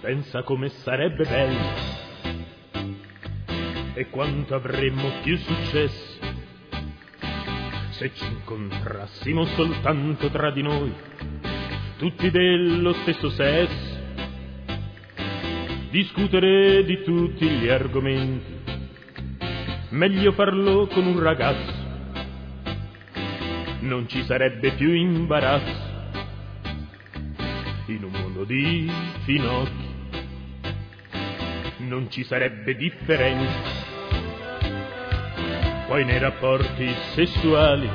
pensa come sarebbe bello e quanto avremmo più successo se ci incontrassimo soltanto tra di noi, tutti dello stesso sesso, discutere di tutti gli argomenti, meglio farlo con un ragazzo, non ci sarebbe più imbarazzo in un mondo di finocchi, non ci sarebbe differenza. Poi nei rapporti sessuali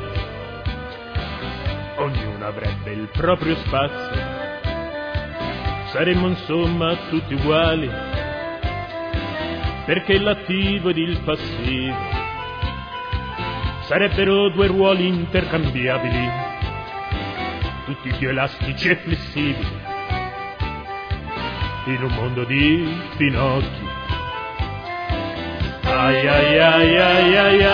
ognuno avrebbe il proprio spazio, saremmo insomma tutti uguali, perché l'attivo ed il passivo sarebbero due ruoli intercambiabili, tutti più elastici e flessibili in un mondo di finocchi. Ai ai ai ai ai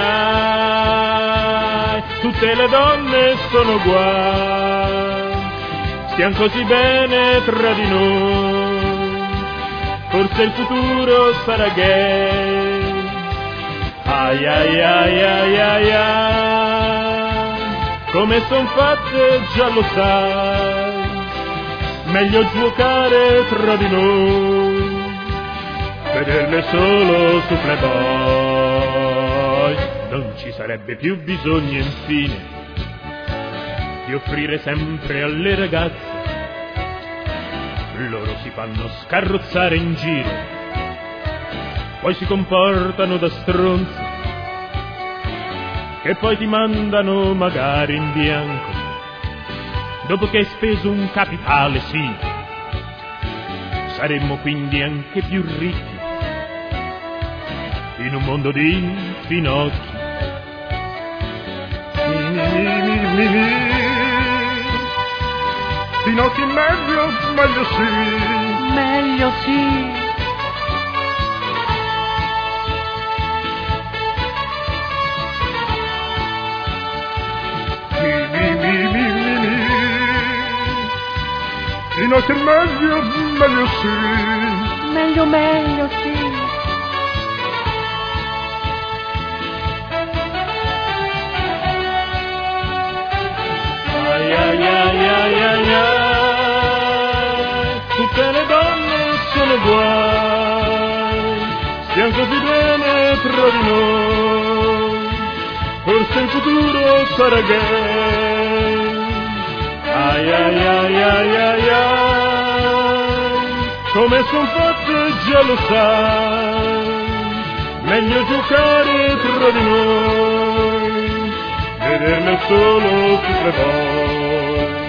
ai, tutte le donne sono uguali, stiamo così bene tra di noi, forse il futuro sarà gay. Ai ai ai ai ai ai, come son fatte già lo sai, meglio giocare tra di noi, vederle solo su Playboy. Non ci sarebbe più bisogno infine di offrire sempre alle ragazze, loro si fanno scarrozzare in giro, poi si comportano da stronzi, che poi ti mandano magari in bianco dopo che hai speso un capitale, sì. Saremmo quindi anche più ricchi in un mondo di finocchi. Finocchi meglio, meglio sì. Meglio sì. Finocchi meglio, meglio sì. Meglio, meglio sì. Ai ai ai ai ai ai, tutte le donne sono uguali, stiamo così bene tra di noi, forse il futuro sarà gay. Ai ai ai ai ai ai, come son fatte già lo sai, meglio giocare tra di noi, vederle solo su Playboy.